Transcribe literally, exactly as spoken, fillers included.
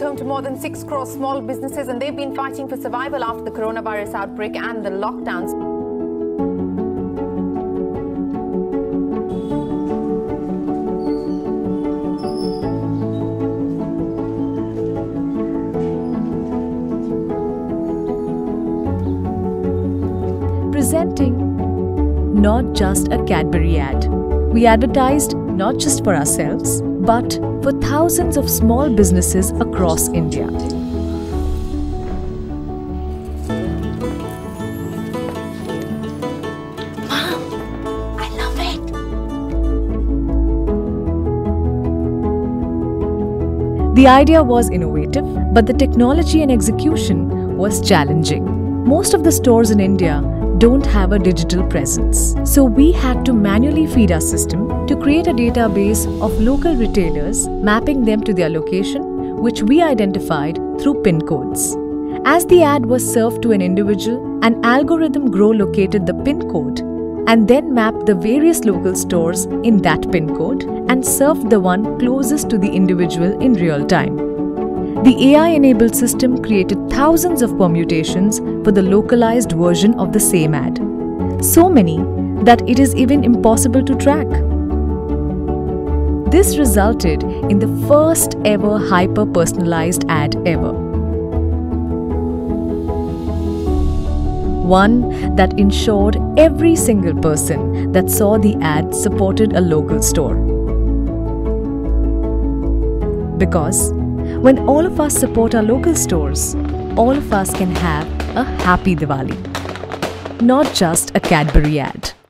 home to more than six crore small businesses, and they've been fighting for survival after the coronavirus outbreak and the lockdowns. Presenting not just a Cadbury ad. We advertised not just for ourselves, but for thousands of small businesses across India. Mom, I love it. The idea was innovative, but the technology and execution was challenging. Most of the stores in India don't have a digital presence. So we had to manually feed our system to create a database of local retailers, mapping them to their location, which we identified through pin codes. As the ad was served to an individual, an algorithm grow located the pin code and then mapped the various local stores in that pin code and served the one closest to the individual in real time. The A I-enabled system created thousands of permutations for the localized version of the same ad. So many that it is even impossible to track. This resulted in the first ever hyper-personalized ad ever. One that ensured every single person that saw the ad supported a local store. Because when all of us support our local stores, all of us can have a happy Diwali, not just a Cadbury ad.